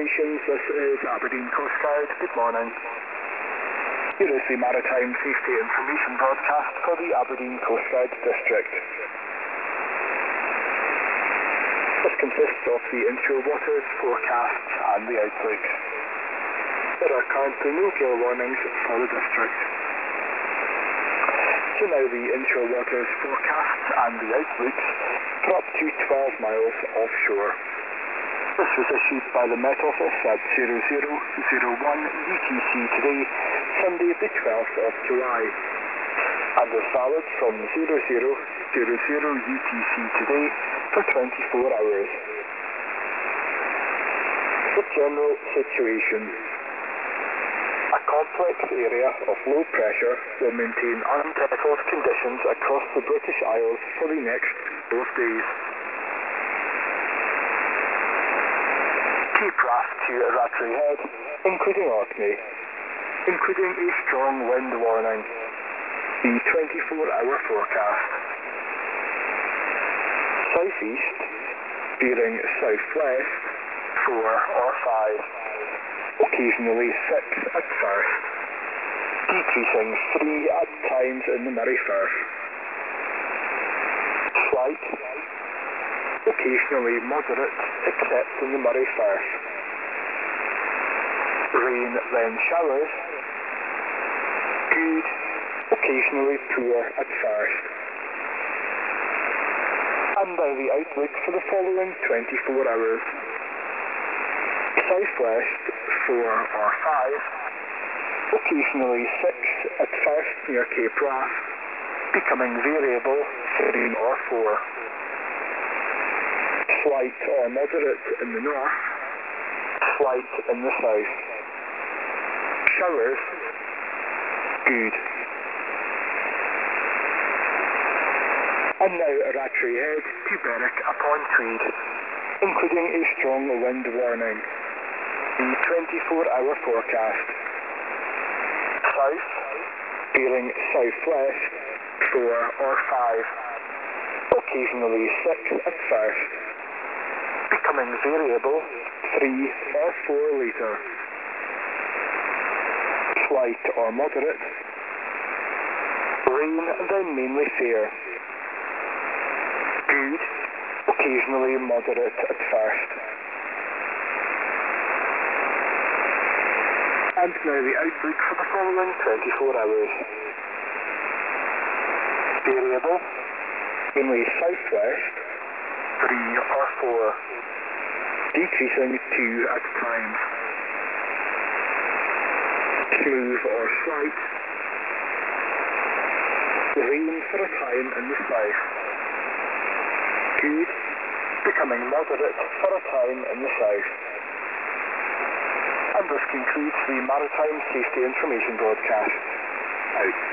stations, this is Aberdeen Coast Guard. Good morning. Here is the Maritime Safety Information broadcast for the Aberdeen Coast Guard District. This consists of the inshore waters, forecasts and the outlook. There are currently no gale warnings for the district. So now the inshore waters, forecasts and the outlooks for up to 12 miles offshore. This was issued by the Met Office at 00:01 UTC today, Sunday the 12th of July, and is valid from 00:00 UTC today for 24 hours. The general situation. A complex area of low pressure will maintain unsettled conditions across the British Isles for the next 12 days. Cape Wrath to Rattray Head, including Orkney, including a strong wind warning. The 24-hour forecast. Southeast, veering southwest, 4 or 5. Occasionally 6 at first. Decreasing 3 at times in the Moray Firth. Slight. Occasionally moderate, except in the Moray Firth. Rain, then showers. Good. Occasionally poor at first. And now the outlook for the following 24 hours. Southwest, 4 or 5. Occasionally 6 at first near Cape Wrath. Becoming variable, 3 or 4. Slight or moderate in the north. Slight in the south. Showers. Good. And now Rattray Head to Berwick upon Tweed, including a strong wind warning. The 24-hour forecast. South, veering southwest, 4 or 5. Occasionally 6 at first. Becoming variable, 3 or 4 later. Slight or moderate. Rain, then mainly fair. Good, occasionally moderate at first. And now the outlook for the following 24 hours. Variable, mainly southwest, 3 or 4. Decreasing 2 at times. Smooth or slight. Rain for a time in the south. Good, becoming moderate for a time in the south. And this concludes the Maritime Safety Information broadcast. Out.